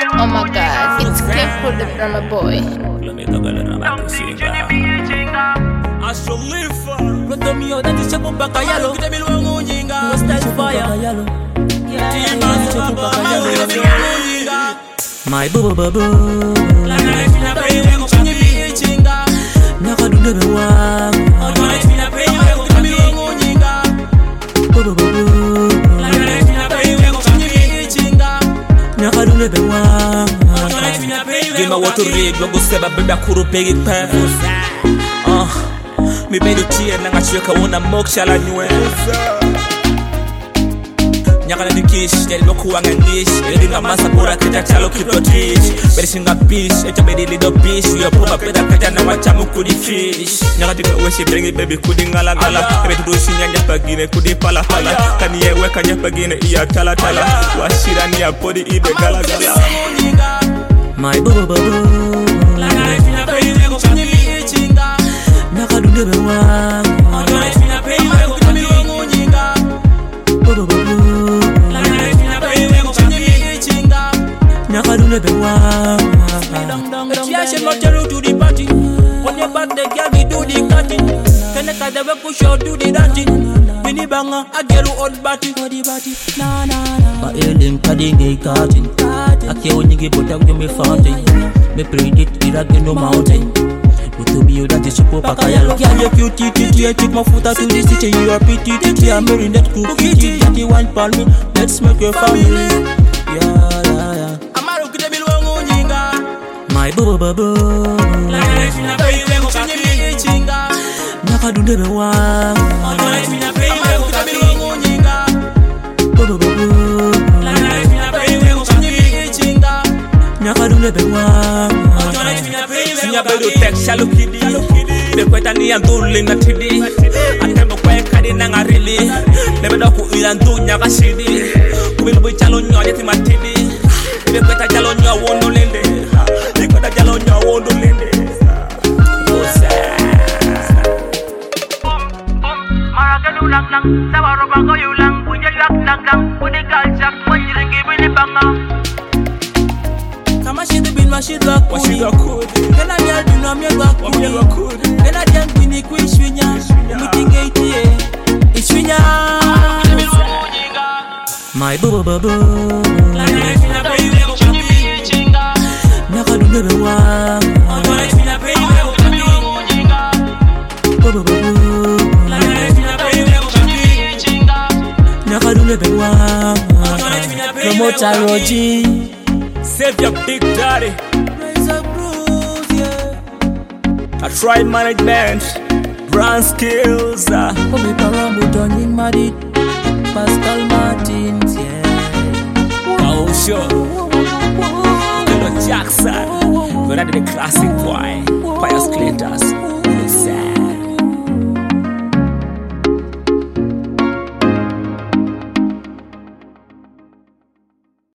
Oh my god, it's Careful the drummer boy. My boo boo boo, nakadunde bewa. Nakadunde bewa. Vima watu read, wangu seba benda kuru pegi pe. Mi bedu tia na ngachweka una moksha la nywe. Nyaka na dikish, yeli boku wanga nish. Yeli nga masa pura kita chalo kiplo tish. Bedi shinga bish, echa bedi lido bish. Uyo puma peda kaja na machamu kudi fish. Nyaka dika weshi brengi baby kudi ngala ngala. Ebe tudushi nyanja pagine kudi pala pala. Kani yewe kanya pagine iya tala tala. Washira ni ya podi ibe gala gala. My boo boo boo, nakadunde bewa. Nakadunde bewa. Yeah, she not tell you to the party. When you back the girl, we do the cutting. Can the cat ever push out do the dancing? Mini banger, I get you old batty. Na na na. My alien cutting a cutting. I can't only give but I'm me fountain. Me predict it again no mountain. But to be you that is super pakayalo. Girl, you cute, I take my foot out to the city. You are pretty, I'm marrying that cool kitty. That you want for me, let's make your family. Yeah. My boo boo boo, nakadunde bewa. Boo boo boo, nakadunde bewa. Sinya bedu tek shallow kidi. Be kweta ni anduli na tidi. Atembo kwe kadi na ngarili. Be doku ilandu nyaka shidi. Kubilu chalo nyoye ti matidi. Be kweta chalo nyo wondo lende. Be kweta chalo nyo wondo lende. Maragadu lang lang, sawaro bago yulang, punya yak lang lang, puni kalsak, manjirengi bini banga. Kama shit bin ma shit rock kudi. Kena nyal bin ma miel rock kudi. Kena jang bini ku ishwinya. Mutinge itie ishwinya. My boo boo boo, nakadunde bewa. Boo boo boo, nakadunde bewa. Promoter Roji, Save your big daddy. raise up rules, yeah. I try management, brand skills. Kobe Parambo Donning Madid, Pascal Martins, yeah. Oh sure, Little Jackson, but I did a classic boy, Pius Cletus.